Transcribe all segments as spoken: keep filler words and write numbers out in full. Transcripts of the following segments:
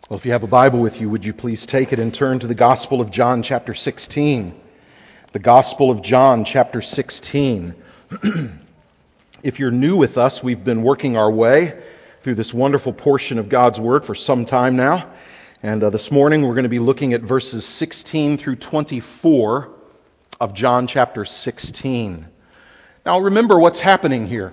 Well, if you have a Bible with you, would you please take it and turn to the Gospel of John, chapter sixteen. The Gospel of John, chapter sixteen. If you're new with us, we've been working our way through this wonderful portion of God's Word for some time now. And uh, this morning we're going to be looking at verses sixteen through twenty-four of John chapter sixteen. Now remember what's happening here.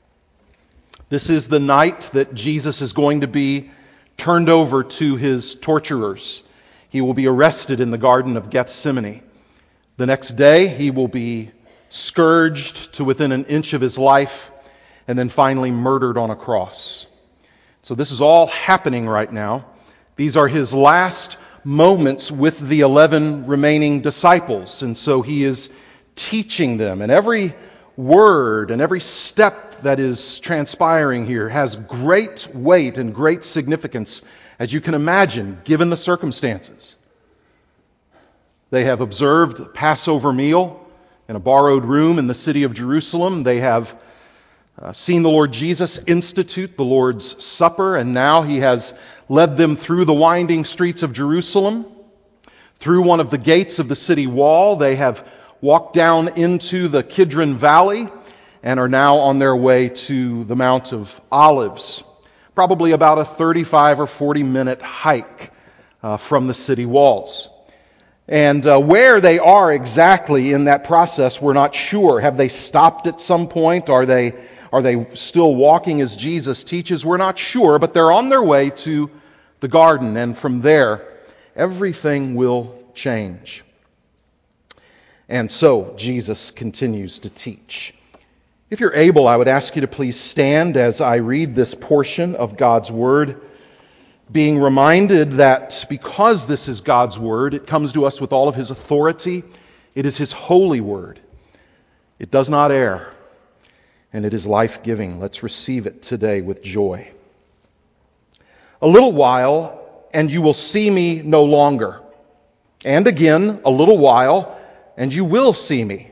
This is the night that Jesus is going to be turned over to his torturers. He will be arrested in the Garden of Gethsemane. The next day, he will be scourged to within an inch of his life, and then finally murdered on a cross. So this is all happening right now. These are his last moments with the eleven remaining disciples, and so he is teaching them. And every word and every step that is transpiring here has great weight and great significance, as you can imagine, given the circumstances. They have observed the Passover meal in a borrowed room in the city of Jerusalem. They have uh, seen the Lord Jesus institute the Lord's Supper, and now he has led them through the winding streets of Jerusalem, through one of the gates of the city wall. They have walked down into the Kidron Valley and are now on their way to the Mount of Olives. Probably about a thirty-five or forty minute hike uh, from the city walls. And uh, where they are exactly in that process, we're not sure. Have they stopped at some point? Are they, are they still walking as Jesus teaches? We're not sure, but they're on their way to the garden, and from there, everything will change. And so, Jesus continues to teach. If you're able, I would ask you to please stand as I read this portion of God's Word, being reminded that because this is God's Word, it comes to us with all of His authority. It is His holy Word. It does not err, and it is life-giving. Let's receive it today with joy. A little while, and you will see me no longer. And again, a little while, and you will see me.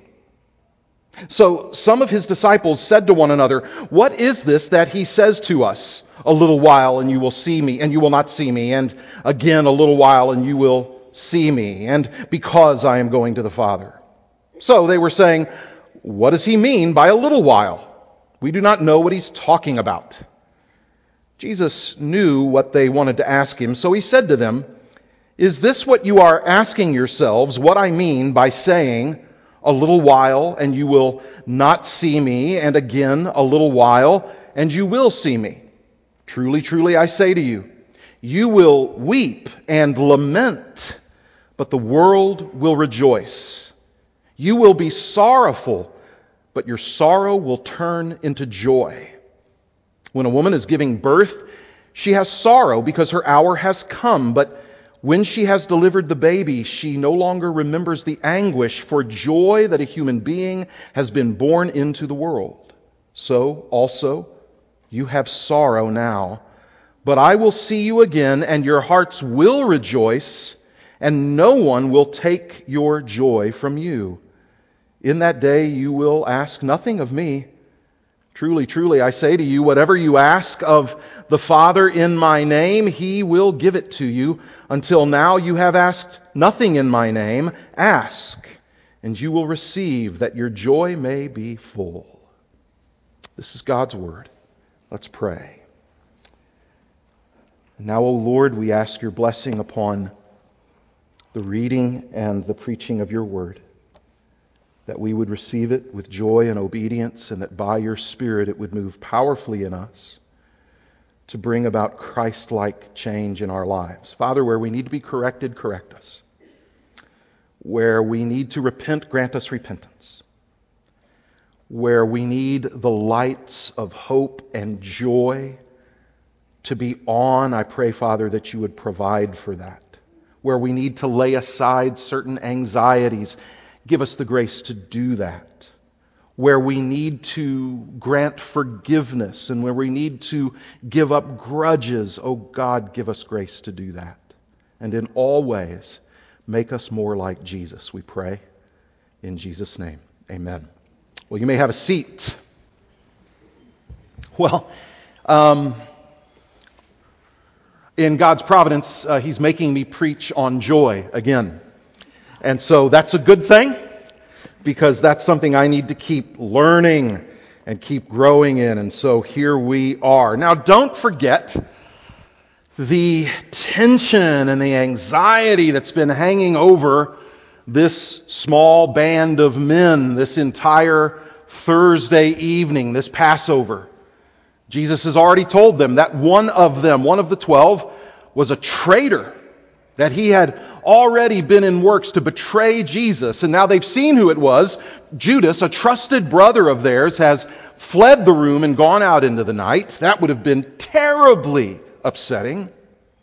So some of his disciples said to one another, "What is this that he says to us? A little while and you will see me, and you will not see me. And again, a little while and you will see me. And because I am going to the Father." So they were saying, "What does he mean by a little while? We do not know what he's talking about." Jesus knew what they wanted to ask him, so he said to them, "Is this what you are asking yourselves, what I mean by saying, 'A little while, and you will not see me, and again a little while, and you will see me'? Truly, truly, I say to you, you will weep and lament, but the world will rejoice. You will be sorrowful, but your sorrow will turn into joy. When a woman is giving birth, she has sorrow because her hour has come, but when she has delivered the baby, she no longer remembers the anguish for joy that a human being has been born into the world. So also you have sorrow now, but I will see you again, and your hearts will rejoice, and no one will take your joy from you. In that day you will ask nothing of me. Truly, truly, I say to you, whatever you ask of the Father in my name, He will give it to you. Until now you have asked nothing in my name. Ask, and you will receive, that your joy may be full." This is God's Word. Let's pray. And now, O Lord, we ask your blessing upon the reading and the preaching of your Word, that we would receive it with joy and obedience, and that by your Spirit it would move powerfully in us to bring about Christ-like change in our lives. Father, where we need to be corrected, correct us. Where we need to repent, grant us repentance. Where we need the lights of hope and joy to be on, I pray, Father, that you would provide for that. Where we need to lay aside certain anxieties, give us the grace to do that. Where we need to grant forgiveness and where we need to give up grudges, oh God, give us grace to do that. And in all ways, make us more like Jesus, we pray. In Jesus' name, amen. Well, you may have a seat. Well, um, in God's providence, uh, He's making me preach on joy again. And so that's a good thing, because that's something I need to keep learning and keep growing in. And so here we are. Now, don't forget the tension and the anxiety that's been hanging over this small band of men this entire Thursday evening, this Passover. Jesus has already told them that one of them, one of the twelve, was a traitor, that he had already been in works to betray Jesus. And now they've seen who it was. Judas, a trusted brother of theirs, has fled the room and gone out into the night. That would have been terribly upsetting.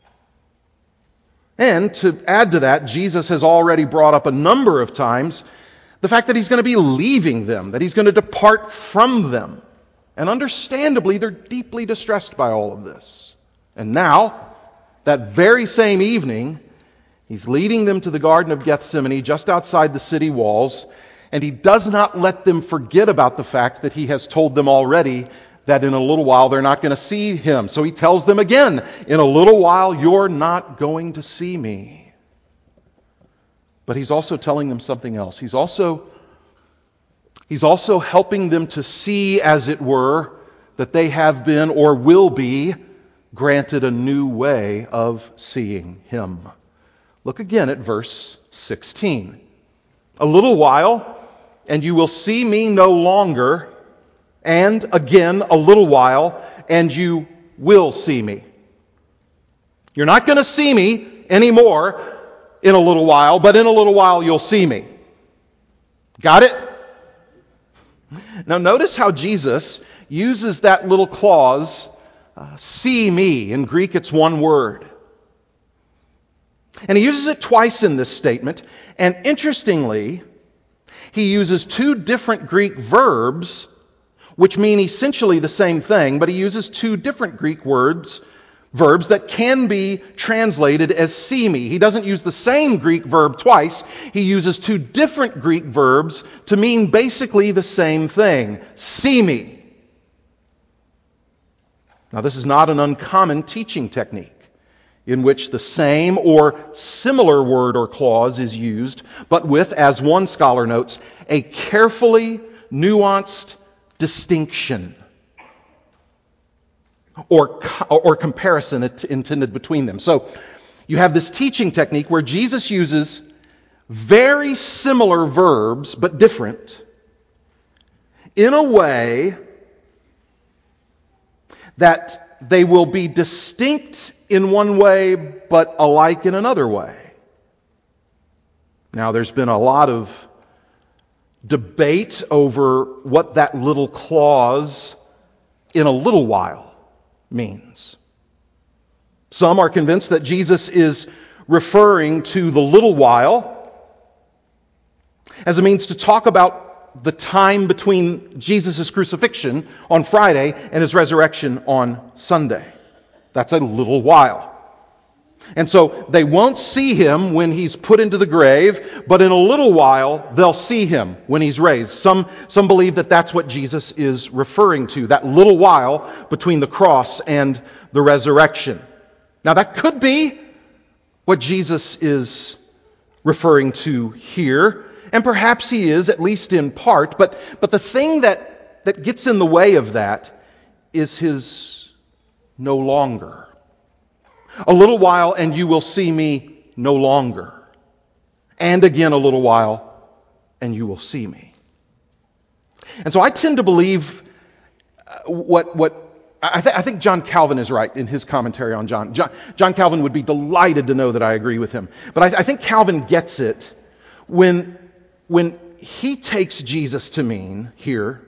And to add to that, Jesus has already brought up a number of times the fact that he's going to be leaving them, that he's going to depart from them. And understandably, they're deeply distressed by all of this. And now, that very same evening, he's leading them to the Garden of Gethsemane just outside the city walls, and he does not let them forget about the fact that he has told them already that in a little while they're not going to see him. So he tells them again, in a little while you're not going to see me. But he's also telling them something else. He's also, he's also helping them to see, as it were, that they have been or will be granted a new way of seeing him. Look again at verse sixteen. A little while, and you will see me no longer. And again, a little while, and you will see me. You're not going to see me anymore in a little while, but in a little while you'll see me. Got it? Now notice how Jesus uses that little clause, uh, see me. In Greek it's one word. And he uses it twice in this statement. And interestingly, he uses two different Greek verbs which mean essentially the same thing, but he uses two different Greek words, verbs that can be translated as see me. He doesn't use the same Greek verb twice. He uses two different Greek verbs to mean basically the same thing. See me. Now, this is not an uncommon teaching technique in which the same or similar word or clause is used, but with, as one scholar notes, a carefully nuanced distinction or, or comparison intended between them. So you have this teaching technique where Jesus uses very similar verbs, but different, in a way that they will be distinct in one way, but alike in another way. Now, there's been a lot of debate over what that little clause, in a little while, means. Some are convinced that Jesus is referring to the little while as a means to talk about the time between Jesus' crucifixion on Friday and his resurrection on Sunday. That's a little while. And so they won't see him when he's put into the grave, but in a little while they'll see him when he's raised. Some, some believe that that's what Jesus is referring to, that little while between the cross and the resurrection. Now that could be what Jesus is referring to here, and perhaps he is, at least in part, but, but the thing that, that gets in the way of that is his no longer. A little while, and you will see me no longer. And again, a little while, and you will see me. And so I tend to believe what what I, th- I think John Calvin is right in his commentary on John. John. John Calvin would be delighted to know that I agree with him. But I, I think Calvin gets it when when he takes Jesus to mean here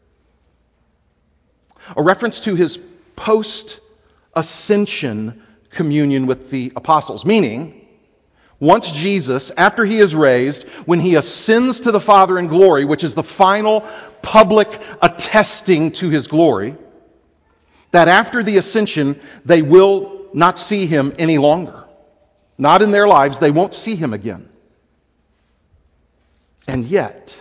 a reference to his post-ascension communion with the apostles, meaning once Jesus, after he is raised, when he ascends to the Father in glory, which is the final public attesting to his glory, that after the ascension they will not see him any longer. Not in their lives, they won't see him again. And yet,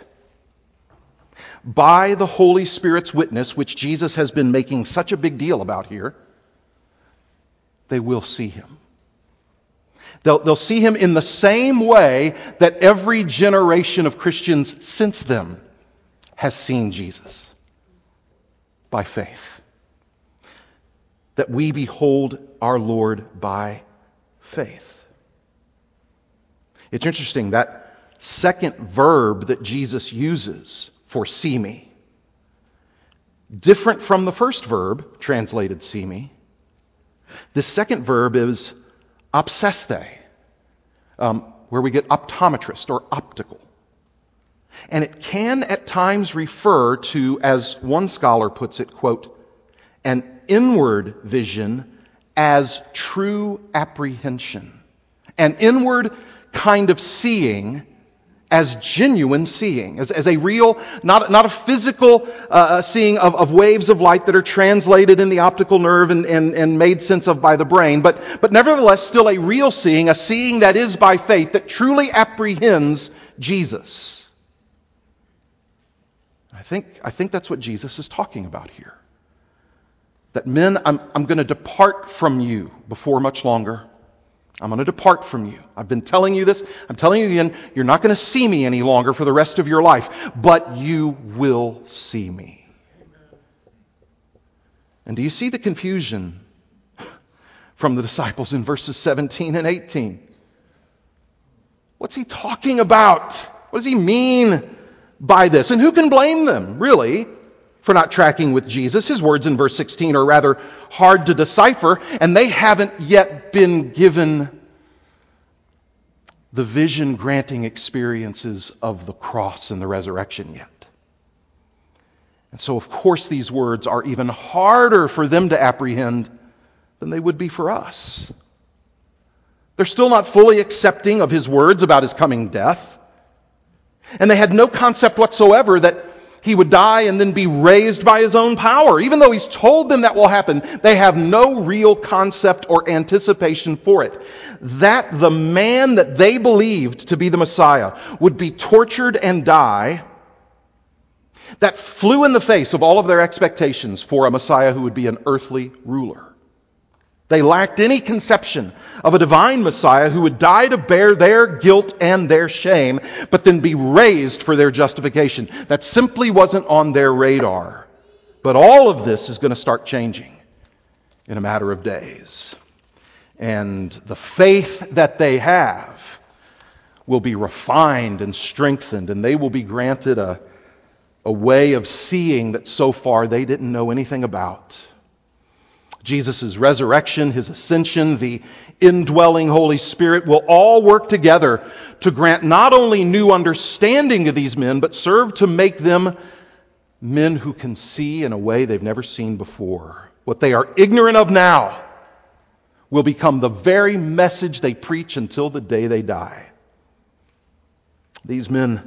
by the Holy Spirit's witness, which Jesus has been making such a big deal about here, they will see him. They'll, they'll see him in the same way that every generation of Christians since them has seen Jesus, by faith. That we behold our Lord by faith. It's interesting that second verb that Jesus uses for see me, different from the first verb translated see me. The second verb is opseste, um, where we get optometrist or optical. And it can at times refer to, as one scholar puts it, quote, an inward vision as true apprehension. An inward kind of seeing as genuine seeing, as, as a real, not, not a physical uh, seeing of, of waves of light that are translated in the optical nerve and, and, and made sense of by the brain, but, but nevertheless still a real seeing, a seeing that is by faith, that truly apprehends Jesus. I think, I think that's what Jesus is talking about here. That men, I'm, I'm going to depart from you before much longer. I'm going to depart from you. I've been telling you this. I'm telling you again, you're not going to see me any longer for the rest of your life, but you will see me. And do you see the confusion from the disciples in verses seventeen and eighteen? What's he talking about? What does he mean by this? And who can blame them, really, for not tracking with Jesus? His words in verse sixteen are rather hard to decipher, and they haven't yet been given the vision-granting experiences of the cross and the resurrection yet. And so, of course, these words are even harder for them to apprehend than they would be for us. They're still not fully accepting of his words about his coming death. And they had no concept whatsoever that he would die and then be raised by his own power. Even though he's told them that will happen, they have no real concept or anticipation for it. That the man that they believed to be the Messiah would be tortured and die, that flew in the face of all of their expectations for a Messiah who would be an earthly ruler. They lacked any conception of a divine Messiah who would die to bear their guilt and their shame, but then be raised for their justification. That simply wasn't on their radar. But all of this is going to start changing in a matter of days. And the faith that they have will be refined and strengthened, and they will be granted a, a way of seeing that so far they didn't know anything about. Jesus' resurrection, his ascension, the indwelling Holy Spirit will all work together to grant not only new understanding to these men, but serve to make them men who can see in a way they've never seen before. What they are ignorant of now will become the very message they preach until the day they die. These men,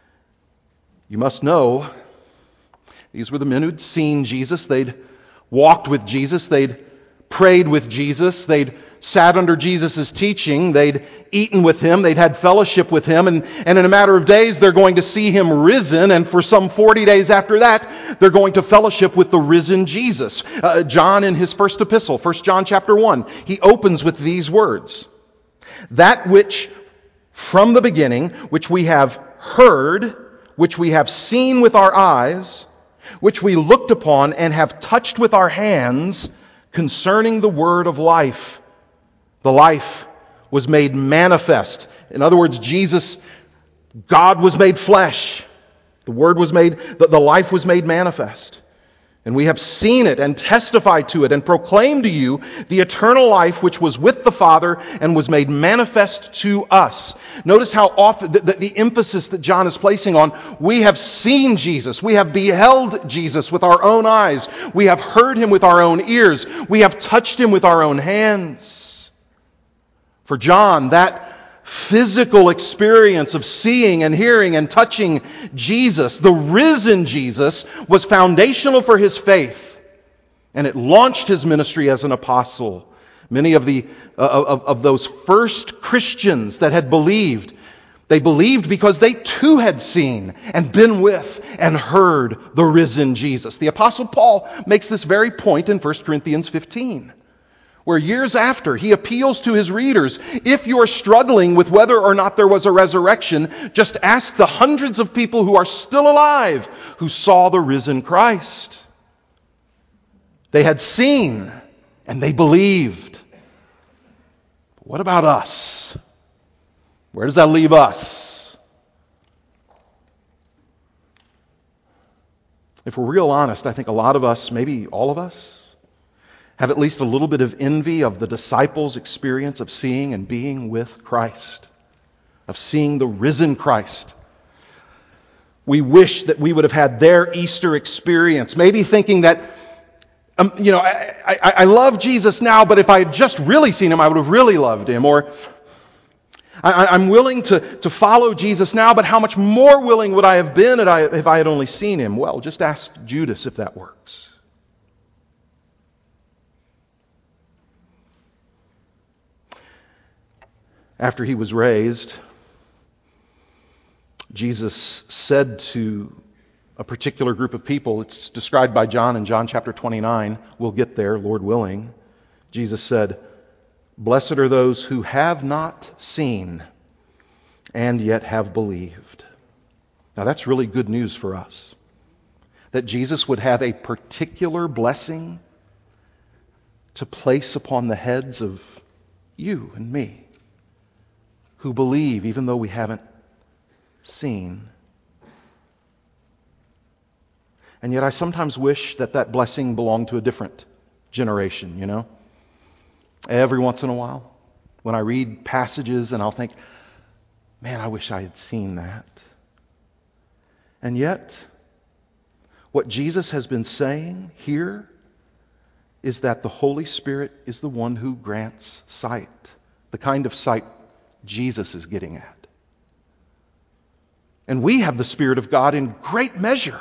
you must know, these were the men who'd seen Jesus. They'd walked with Jesus, they'd prayed with Jesus, they'd sat under Jesus' teaching, they'd eaten with him, they'd had fellowship with him, and, and in a matter of days they're going to see him risen, and for some forty days after that, they're going to fellowship with the risen Jesus. Uh, John in his first epistle, First John chapter one, he opens with these words, "That which from the beginning, which we have heard, which we have seen with our eyes, which we looked upon and have touched with our hands concerning the word of life." The life was made manifest. In other words, Jesus, God was made flesh. The word was made, the, the life was made manifest. And we have seen it and testified to it and proclaimed to you the eternal life which was with the Father and was made manifest to us. Notice how often the, the, the emphasis that John is placing on, we have seen Jesus. We have beheld Jesus with our own eyes. We have heard him with our own ears. We have touched him with our own hands. For John, that physical experience of seeing and hearing and touching Jesus, the risen Jesus, was foundational for his faith. And it launched his ministry as an apostle. Many of the uh, of, of those first Christians that had believed, they believed because they too had seen and been with and heard the risen Jesus. The Apostle Paul makes this very point in First Corinthians fifteen. where years after he appeals to his readers, if you're struggling with whether or not there was a resurrection, just ask the hundreds of people who are still alive who saw the risen Christ. They had seen and they believed. What about us? Where does that leave us? If we're real honest, I think a lot of us, maybe all of us, have at least a little bit of envy of the disciples' experience of seeing and being with Christ, of seeing the risen Christ. We wish that we would have had their Easter experience, maybe thinking that, um, you know, I, I, I love Jesus now, but if I had just really seen him, I would have really loved him. Or I, I'm willing to, to follow Jesus now, but how much more willing would I have been if I, if I had only seen him? Well, just ask Judas if that works. After he was raised, Jesus said to a particular group of people, it's described by John in John chapter twenty-nine, we'll get there, Lord willing. Jesus said, "Blessed are those who have not seen and yet have believed." Now that's really good news for us. That Jesus would have a particular blessing to place upon the heads of you and me, who believe even though we haven't seen. And yet I sometimes wish that that blessing belonged to a different generation, you know. Every once in a while, when I read passages and I'll think, man, I wish I had seen that. And yet, what Jesus has been saying here is that the Holy Spirit is the one who grants sight, the kind of sight Jesus is getting at. And we have the Spirit of God in great measure.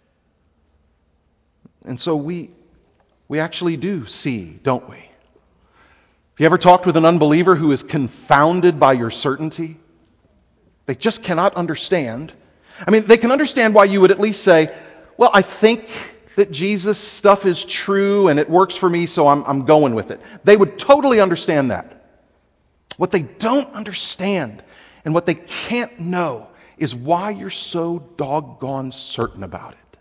And so we we actually do see, don't we? Have you ever talked with an unbeliever who is confounded by your certainty? They just cannot understand. I mean, they can understand why you would at least say, well, I think that Jesus' stuff is true and it works for me, so I'm, I'm going with it. They would totally understand that. What they don't understand and what they can't know is why you're so doggone certain about it.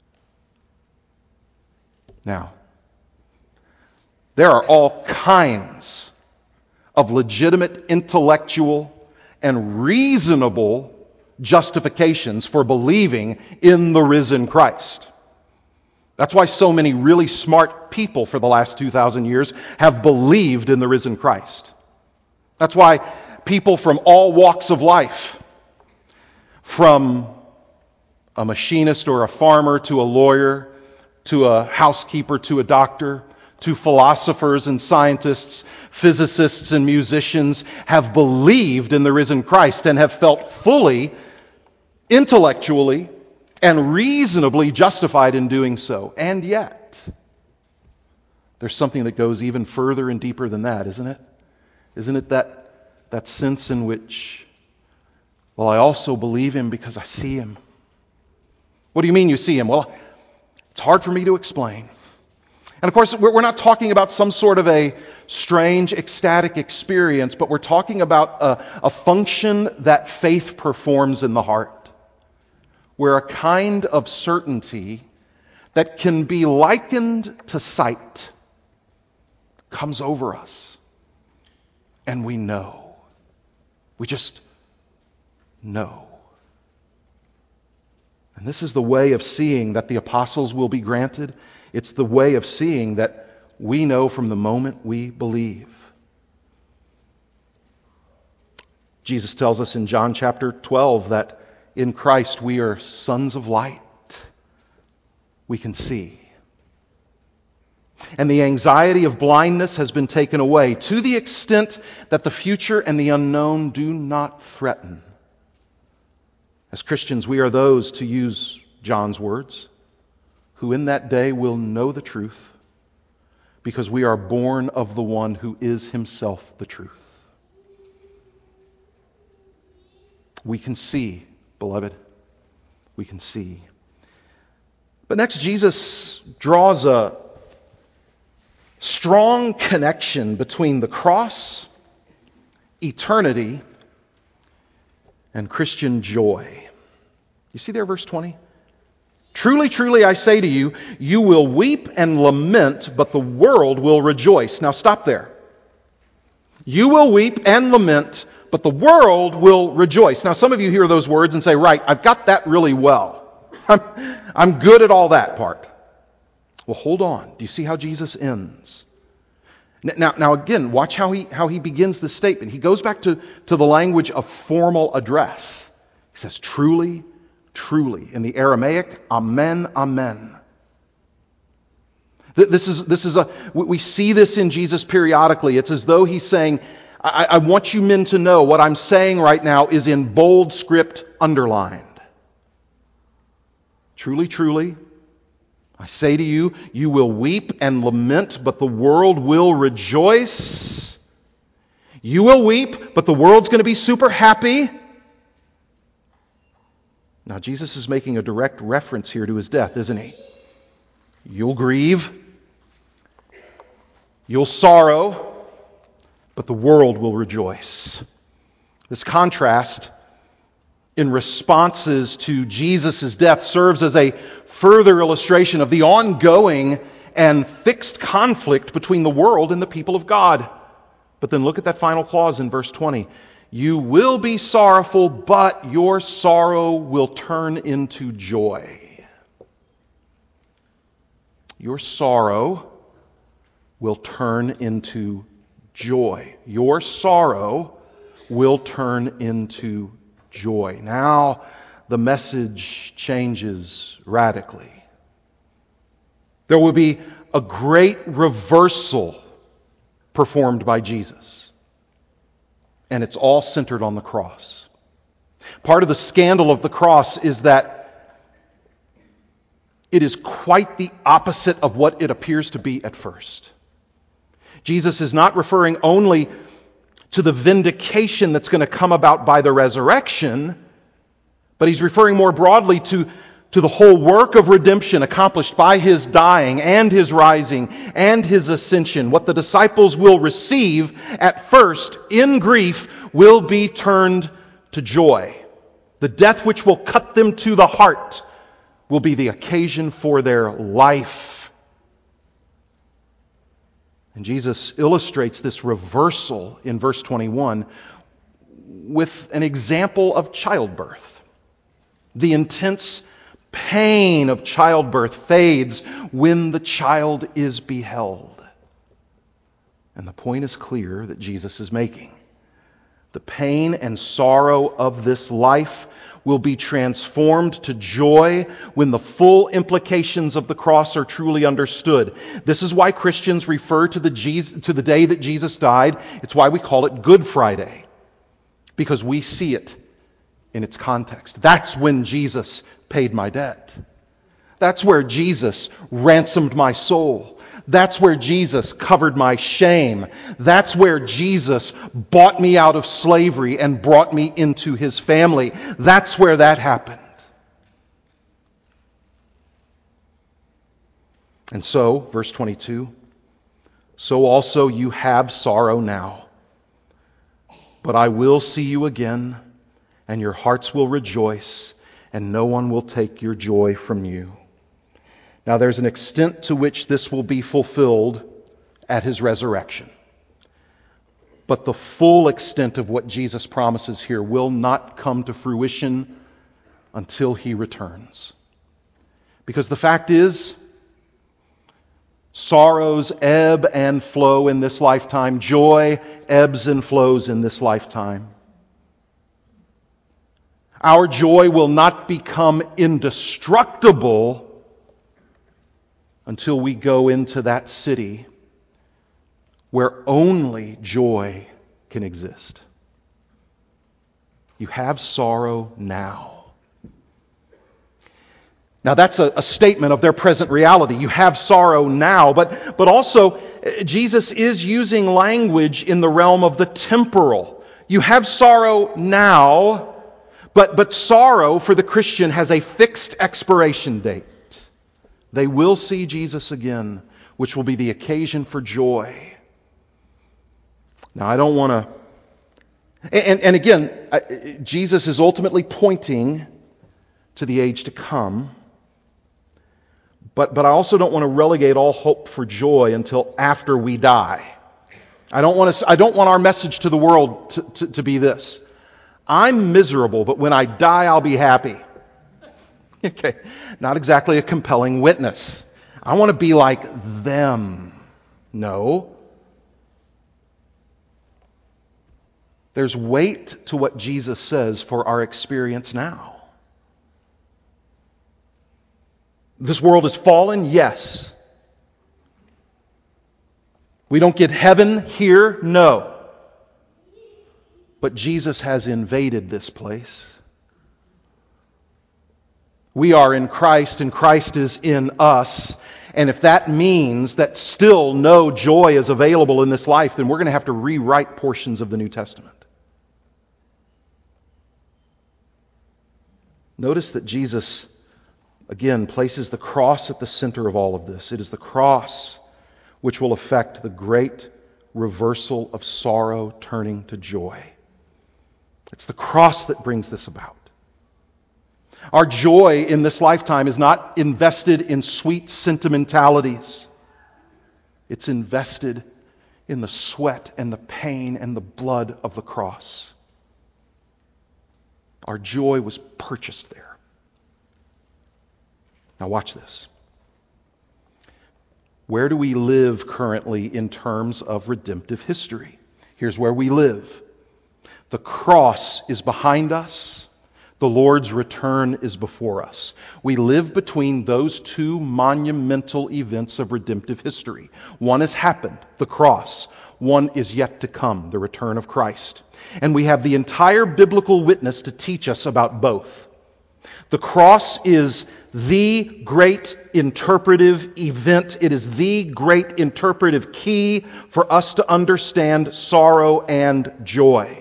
Now, there are all kinds of legitimate intellectual and reasonable justifications for believing in the risen Christ. That's why so many really smart people for the last two thousand years have believed in the risen Christ. That's why people from all walks of life, from a machinist or a farmer to a lawyer, to a housekeeper to a doctor, to philosophers and scientists, physicists and musicians, have believed in the risen Christ and have felt fully, intellectually, and reasonably justified in doing so. And yet, there's something that goes even further and deeper than that, isn't it? Isn't it that, that sense in which, well, I also believe him because I see him. What do you mean you see him? Well, it's hard for me to explain. And of course, we're not talking about some sort of a strange, ecstatic experience, but we're talking about a, a function that faith performs in the heart, where a kind of certainty that can be likened to sight comes over us. And we know. We just know. And this is the way of seeing that the apostles will be granted. It's the way of seeing that we know from the moment we believe. Jesus tells us in John chapter twelve that in Christ we are sons of light. We can see. And the anxiety of blindness has been taken away to the extent that the future and the unknown do not threaten. As Christians, we are those, to use John's words, who in that day will know the truth, because we are born of the one who is himself the truth. We can see, beloved. We can see. But next, Jesus draws a strong connection between the cross, eternity, and Christian joy. You see there, verse twenty? Truly, truly, I say to you, you will weep and lament, but the world will rejoice. Now stop there. You will weep and lament, but the world will rejoice. Now some of you hear those words and say, right, I've got that really well. I'm, I'm good at all that part. Well, hold on. Do you see how Jesus ends? Now, now again, watch how he, how he begins the statement. He goes back to, to the language of formal address. He says, truly, truly. In the Aramaic, amen, amen. This is, this is a, we see this in Jesus periodically. It's as though he's saying, I, I want you men to know what I'm saying right now is in bold script underlined. Truly, truly, I say to you, you will weep and lament, but the world will rejoice. You will weep, but the world's going to be super happy. Now, Jesus is making a direct reference here to his death, isn't he? You'll grieve. You'll sorrow, but the world will rejoice. This contrast in responses to Jesus' death serves as a further illustration of the ongoing and fixed conflict between the world and the people of God. But then look at that final clause in verse twenty. You will be sorrowful, but your sorrow will turn into joy. Your sorrow will turn into joy. Your sorrow will turn into joy. Now the message changes radically. There will be a great reversal performed by Jesus. And it's all centered on the cross. Part of the scandal of the cross is that it is quite the opposite of what it appears to be at first. Jesus is not referring only to the vindication that's going to come about by the resurrection, but he's referring more broadly to, to the whole work of redemption accomplished by his dying and his rising and his ascension. What the disciples will receive at first in grief will be turned to joy. The death which will cut them to the heart will be the occasion for their life. And Jesus illustrates this reversal in verse twenty-one with an example of childbirth. The intense pain of childbirth fades when the child is beheld. And the point is clear that Jesus is making. The pain and sorrow of this life will be transformed to joy when the full implications of the cross are truly understood. This is why Christians refer to the, Jesus, to the day that Jesus died. It's why we call it Good Friday, because we see it in its context. That's when Jesus paid my debt. That's where Jesus ransomed my soul. That's where Jesus covered my shame. That's where Jesus bought me out of slavery and brought me into his family. That's where that happened. And so, verse twenty-two, so also you have sorrow now, but I will see you again, and your hearts will rejoice, and no one will take your joy from you. Now there's an extent to which this will be fulfilled at his resurrection. But the full extent of what Jesus promises here will not come to fruition until he returns. Because the fact is, sorrows ebb and flow in this lifetime. Joy ebbs and flows in this lifetime. Our joy will not become indestructible until we go into that city where only joy can exist. You have sorrow now. Now that's a, a statement of their present reality. You have sorrow now, but, but also Jesus is using language in the realm of the temporal. You have sorrow now, but, but sorrow for the Christian has a fixed expiration date. They will see Jesus again which will be the occasion for joy. Now, I don't want to... And, and again, I, Jesus is ultimately pointing to the age to come. But, but I also don't want to relegate all hope for joy until after we die. I don't want to, I don't want our message to the world to, to, to be this: I'm miserable, but when I die, I'll be happy. Okay, not exactly a compelling witness. I want to be like them. No. There's weight to what Jesus says for our experience now. This world is fallen, yes. We don't get heaven here, no. But Jesus has invaded this place. We are in Christ and Christ is in us. And if that means that still no joy is available in this life, then we're going to have to rewrite portions of the New Testament. Notice that Jesus, again, places the cross at the center of all of this. It is the cross which will effect the great reversal of sorrow turning to joy. It's the cross that brings this about. Our joy in this lifetime is not invested in sweet sentimentalities. It's invested in the sweat and the pain and the blood of the cross. Our joy was purchased there. Now watch this. Where do we live currently in terms of redemptive history? Here's where we live. The cross is behind us. The Lord's return is before us. We live between those two monumental events of redemptive history. One has happened, the cross. One is yet to come, the return of Christ. And we have the entire biblical witness to teach us about both. The cross is the great interpretive event. It is the great interpretive key for us to understand sorrow and joy.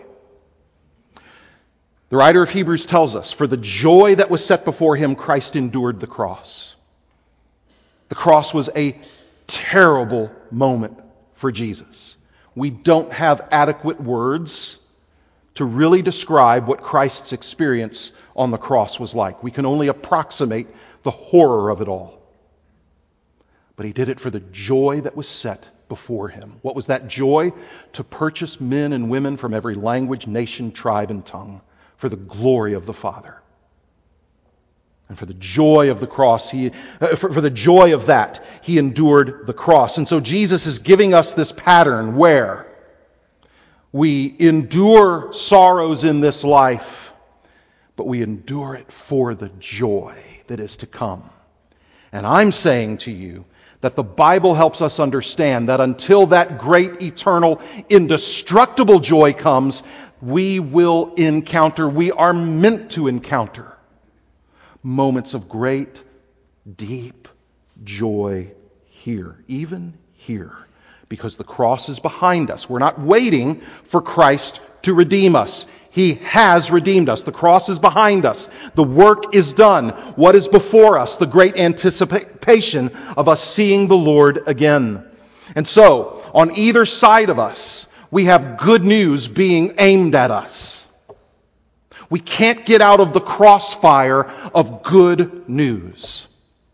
The writer of Hebrews tells us, for the joy that was set before him, Christ endured the cross. The cross was a terrible moment for Jesus. We don't have adequate words to really describe what Christ's experience on the cross was like. We can only approximate the horror of it all. But he did it for the joy that was set before him. What was that joy? To purchase men and women from every language, nation, tribe, and tongue for the glory of the Father. And for the joy of the cross, he, uh, for, for the joy of that, he endured the cross. And so Jesus is giving us this pattern where we endure sorrows in this life, but we endure it for the joy that is to come. And I'm saying to you that the Bible helps us understand that until that great, eternal, indestructible joy comes, we will encounter, we are meant to encounter moments of great, deep joy here, even here, because the cross is behind us. We're not waiting for Christ to redeem us. He has redeemed us. The cross is behind us. The work is done. What is before us? The great anticipation of us seeing the Lord again. And so, on either side of us, we have good news being aimed at us. We can't get out of the crossfire of good news.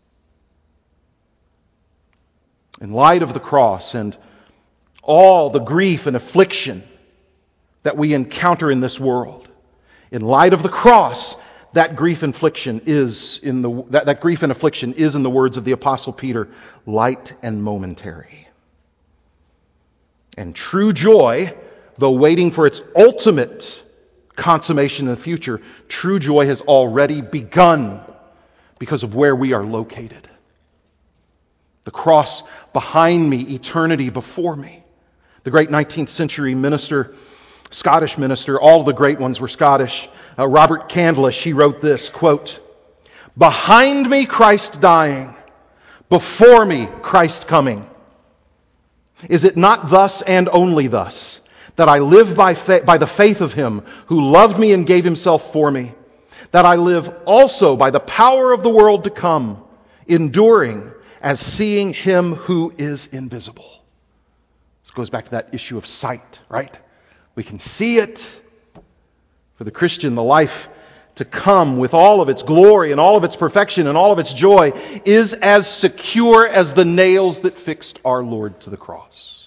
In light of the cross and all the grief and affliction that we encounter in this world, in light of the cross, that grief and affliction is in the that, that grief and affliction is, in the words of the Apostle Peter, light and momentary. And true joy, though waiting for its ultimate consummation in the future, true joy has already begun because of where we are located. The cross behind me, eternity before me. The great nineteenth century minister, Scottish minister, all the great ones were Scottish. Uh, Robert Candlish, he wrote this, quote, "Behind me Christ dying, before me Christ coming. Is it not thus and only thus that I live by, fa- by the faith of him who loved me and gave himself for me, that I live also by the power of the world to come, enduring as seeing Him who is invisible. This goes back to that issue of sight, right? We can see it. For the Christian, the life to come with all of its glory and all of its perfection and all of its joy is as secure as the nails that fixed our Lord to the cross.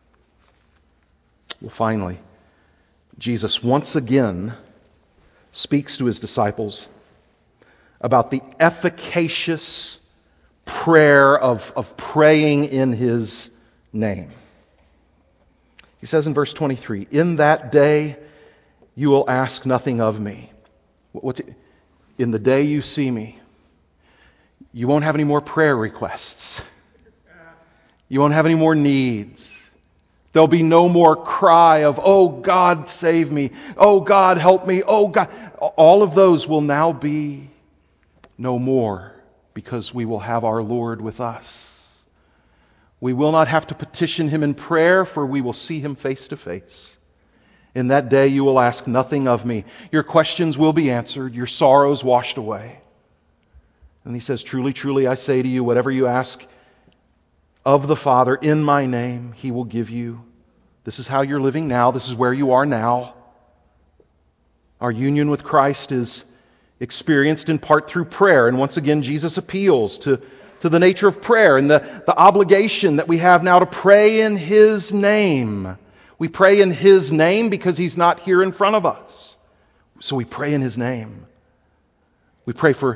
Well, finally, Jesus once again speaks to His disciples about the efficacious prayer of, of praying in His name. He says in verse twenty-three, "In that day you will ask nothing of me." What's it? In the day you see me, you won't have any more prayer requests. You won't have any more needs. There'll be no more cry of, "Oh God, save me. Oh God, help me. Oh God." All of those will now be no more because we will have our Lord with us. We will not have to petition Him in prayer, for we will see Him face to face. In that day you will ask nothing of me. Your questions will be answered, your sorrows washed away. And He says, "Truly, truly, I say to you, whatever you ask of the Father in my name, He will give you." This is how you're living now. This is where you are now. Our union with Christ is experienced in part through prayer. And once again, Jesus appeals to, to the nature of prayer and the, the obligation that we have now to pray in His name. We pray in His name because He's not here in front of us. So we pray in His name. We pray for,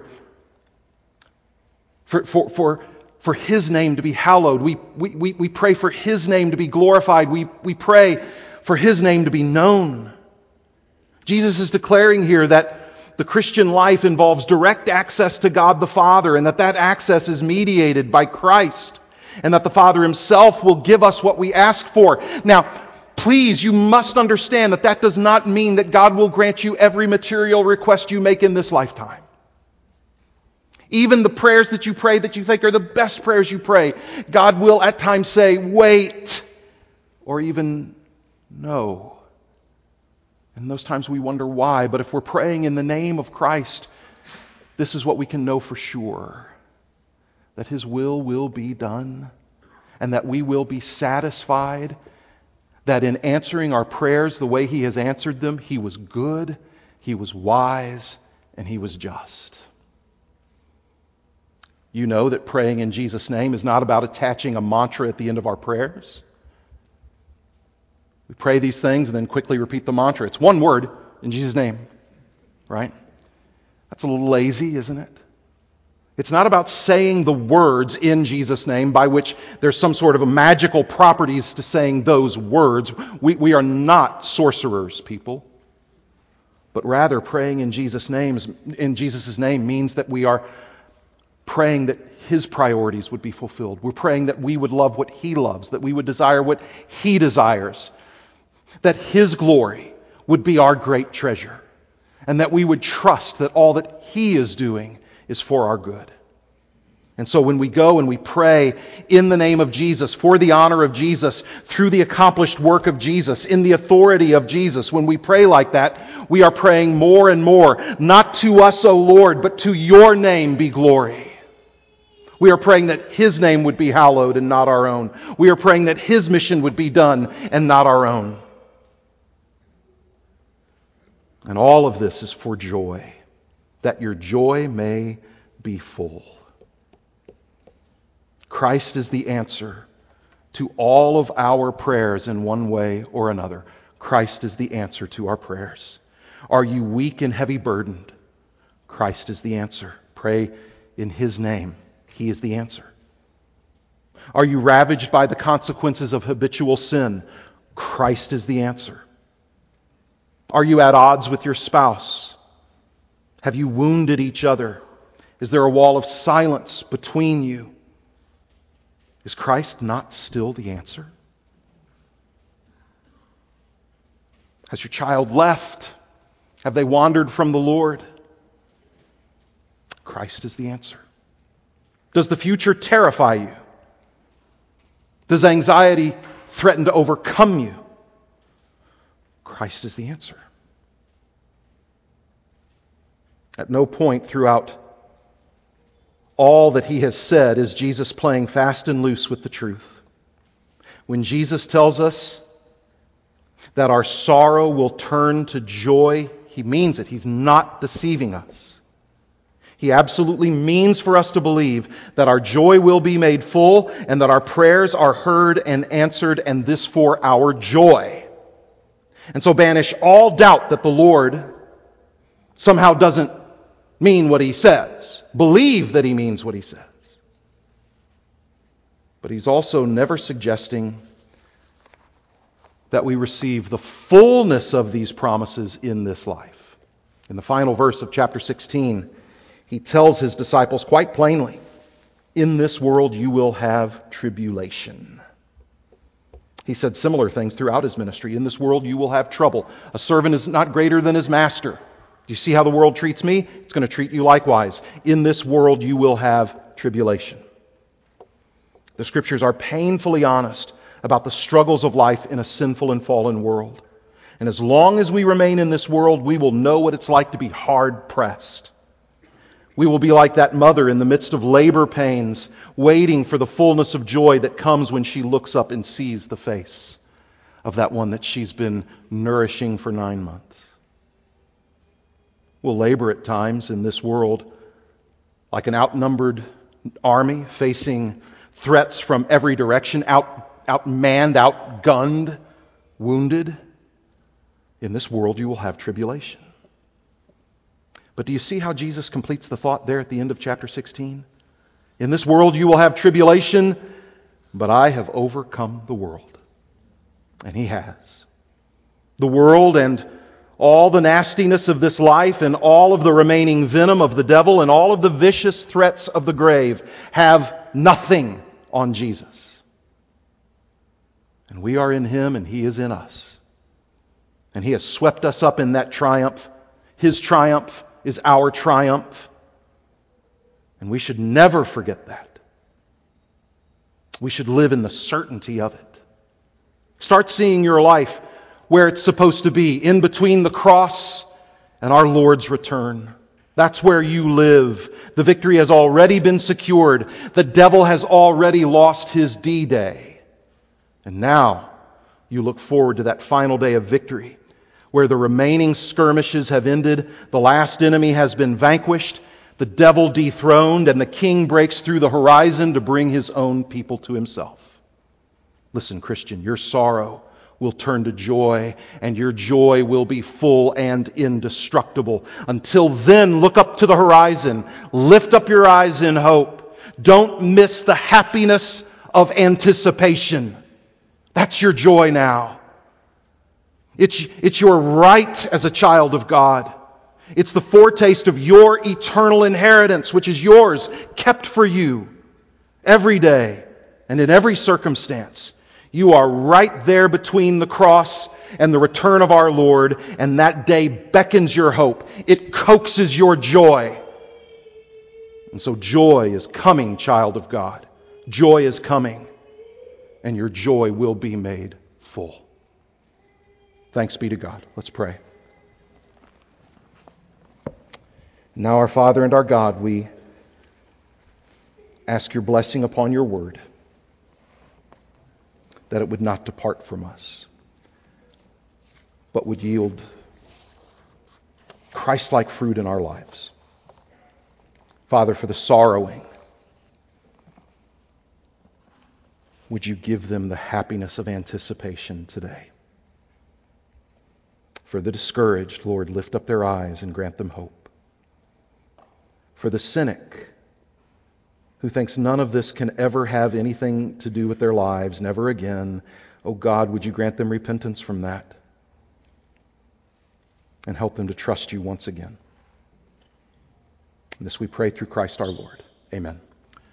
for, for, for, for His name to be hallowed. We, we, we, we pray for His name to be glorified. We, we pray for His name to be known. Jesus is declaring here that the Christian life involves direct access to God the Father, and that that access is mediated by Christ, and that the Father Himself will give us what we ask for. Now, please, you must understand that that does not mean that God will grant you every material request you make in this lifetime. Even the prayers that you pray that you think are the best prayers you pray, God will at times say, "Wait," or even "No." And those times we wonder why. But if we're praying in the name of Christ, this is what we can know for sure: that His will will be done, and that we will be satisfied that in answering our prayers the way He has answered them, He was good, He was wise, and He was just. You know that praying in Jesus' name is not about attaching a mantra at the end of our prayers. We pray these things and then quickly repeat the mantra. It's one word, in Jesus' name, right? That's a little lazy, isn't it? It's not about saying the words in Jesus' name, by which there's some sort of a magical properties to saying those words. We, we are not sorcerers, people. But rather, praying in Jesus' names, in Jesus' name means that we are praying that His priorities would be fulfilled. We're praying that we would love what He loves, that we would desire what He desires, that His glory would be our great treasure, and that we would trust that all that He is doing is for our good. And so when we go and we pray in the name of Jesus, for the honor of Jesus, through the accomplished work of Jesus, in the authority of Jesus, when we pray like that, we are praying more and more, not to us, O Lord, but to Your name be glory. We are praying that His name would be hallowed and not our own. We are praying that His mission would be done and not our own. And all of this is for joy, that your joy may be full. Christ is the answer to all of our prayers in one way or another. Christ is the answer to our prayers. Are you weak and heavy burdened? Christ is the answer. Pray in His name. He is the answer. Are you ravaged by the consequences of habitual sin? Christ is the answer. Are you at odds with your spouse? Have you wounded each other? Is there a wall of silence between you? Is Christ not still the answer? Has your child left? Have they wandered from the Lord? Christ is the answer. Does the future terrify you? Does anxiety threaten to overcome you? Christ is the answer. At no point throughout all that he has said is Jesus playing fast and loose with the truth. When Jesus tells us that our sorrow will turn to joy, he means it. He's not deceiving us. He absolutely means for us to believe that our joy will be made full and that our prayers are heard and answered, and this for our joy. And so banish all doubt that the Lord somehow doesn't mean what he says. Believe that he means what he says. But he's also never suggesting that we receive the fullness of these promises in this life. In the final verse of chapter sixteen, he tells his disciples quite plainly, in this world you will have tribulation. He said similar things throughout his ministry. In this world you will have trouble. A servant is not greater than his master. Do you see how the world treats me? It's going to treat you likewise. In this world you will have tribulation. The Scriptures are painfully honest about the struggles of life in a sinful and fallen world. And as long as we remain in this world, we will know what it's like to be hard-pressed. We will be like that mother in the midst of labor pains, waiting for the fullness of joy that comes when she looks up and sees the face of that one that she's been nourishing for nine months. We'll labor at times in this world like an outnumbered army facing threats from every direction, out, outmanned, outgunned, wounded. In this world you will have tribulation. But do you see how Jesus completes the thought there at the end of chapter sixteen? In this world you will have tribulation, but I have overcome the world. And he has. The world and all the nastiness of this life and all of the remaining venom of the devil and all of the vicious threats of the grave have nothing on Jesus. And we are in him and he is in us. And he has swept us up in that triumph. His triumph is our triumph. And we should never forget that. We should live in the certainty of it. Start seeing your life where it's supposed to be, in between the cross and our Lord's return. That's where you live. The victory has already been secured. The devil has already lost his D-Day. And now you look forward to that final day of victory, where the remaining skirmishes have ended, the last enemy has been vanquished, the devil dethroned, and the king breaks through the horizon to bring his own people to himself. Listen, Christian, your sorrow will turn to joy, and your joy will be full and indestructible. Until then, look up to the horizon. Lift up your eyes in hope. Don't miss the happiness of anticipation. That's your joy now. It's, it's your right as a child of God. It's the foretaste of your eternal inheritance, which is yours, kept for you every day and in every circumstance. You are right there between the cross and the return of our Lord, and that day beckons your hope. It coaxes your joy. And so joy is coming, child of God. Joy is coming, and your joy will be made full. Thanks be to God. Let's pray. Now, our Father and our God, we ask your blessing upon your word, that it would not depart from us, but would yield Christ-like fruit in our lives. Father, for the sorrowing, would you give them the happiness of anticipation today? For the discouraged, Lord, lift up their eyes and grant them hope. For the cynic, who thinks none of this can ever have anything to do with their lives, never again, oh God, would you grant them repentance from that and help them to trust you once again. And this we pray through Christ our Lord. Amen.